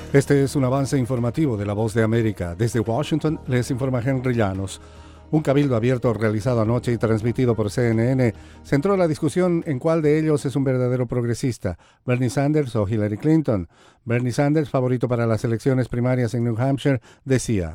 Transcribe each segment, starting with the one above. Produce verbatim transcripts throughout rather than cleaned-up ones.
Este es un avance informativo de La Voz de América. Desde Washington les informa Henry Llanos. Un cabildo abierto realizado anoche y transmitido por C N N centró la discusión en cuál de ellos es un verdadero progresista, Bernie Sanders o Hillary Clinton. Bernie Sanders, favorito para las elecciones primarias en New Hampshire, decía: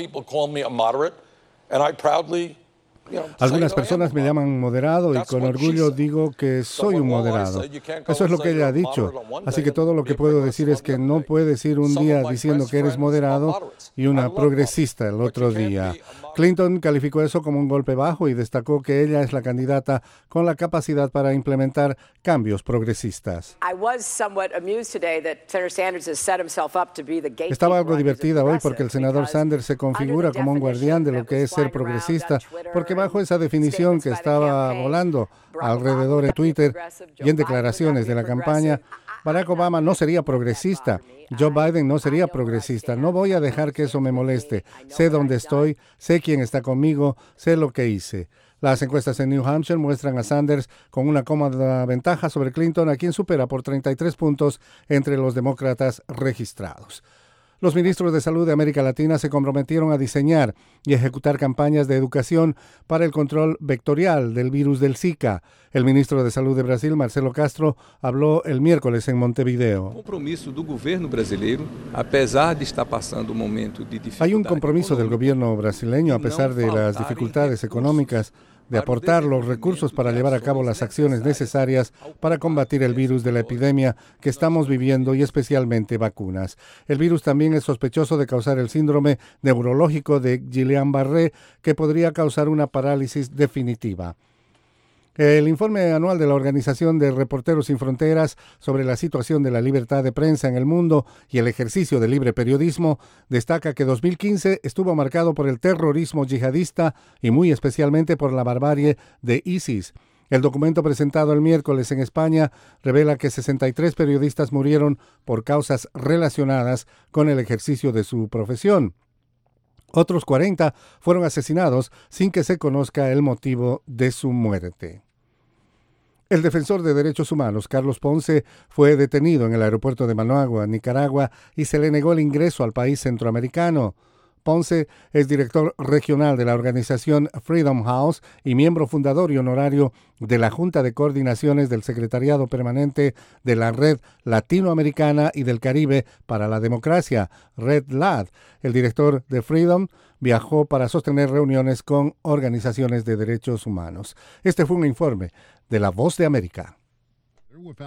algunas personas me llaman moderado y con orgullo digo que soy un moderado. Eso es lo que ella ha dicho. Así que todo lo que puedo decir es que no puedes ir un día diciendo que eres moderado y una progresista el otro día. Clinton calificó eso como un golpe bajo y destacó que ella es la candidata con la capacidad para implementar cambios progresistas. Estaba algo divertida hoy porque el senador Sanders se configura como un guardián de lo que es ser progresista, porque bajo esa definición que estaba volando alrededor de Twitter y en declaraciones de la campaña, Barack Obama no sería progresista, Joe Biden no sería progresista. No voy a dejar que eso me moleste. Sé dónde estoy, sé quién está conmigo, sé lo que hice. Las encuestas en New Hampshire muestran a Sanders con una cómoda ventaja sobre Clinton, a quien supera por treinta y tres puntos entre los demócratas registrados. Los ministros de Salud de América Latina se comprometieron a diseñar y ejecutar campañas de educación para el control vectorial del virus del Zika. El ministro de Salud de Brasil, Marcelo Castro, habló el miércoles en Montevideo. Hay un compromiso del gobierno brasileño, a pesar de las dificultades económicas, de aportar los recursos para llevar a cabo las acciones necesarias para combatir el virus de la epidemia que estamos viviendo y especialmente vacunas. El virus también es sospechoso de causar el síndrome neurológico de Guillain-Barré, que podría causar una parálisis definitiva. El informe anual de la Organización de Reporteros Sin Fronteras sobre la situación de la libertad de prensa en el mundo y el ejercicio del libre periodismo destaca que dos mil quince estuvo marcado por el terrorismo yihadista y muy especialmente por la barbarie de ISIS. El documento presentado el miércoles en España revela que sesenta y tres periodistas murieron por causas relacionadas con el ejercicio de su profesión. Otros cuarenta fueron asesinados sin que se conozca el motivo de su muerte. El defensor de derechos humanos, Carlos Ponce, fue detenido en el aeropuerto de Managua, Nicaragua, y se le negó el ingreso al país centroamericano. Ponce es director regional de la organización Freedom House y miembro fundador y honorario de la Junta de Coordinaciones del Secretariado Permanente de la Red Latinoamericana y del Caribe para la Democracia, Red L A D. El director de Freedom viajó para sostener reuniones con organizaciones de derechos humanos. Este fue un informe de La Voz de América.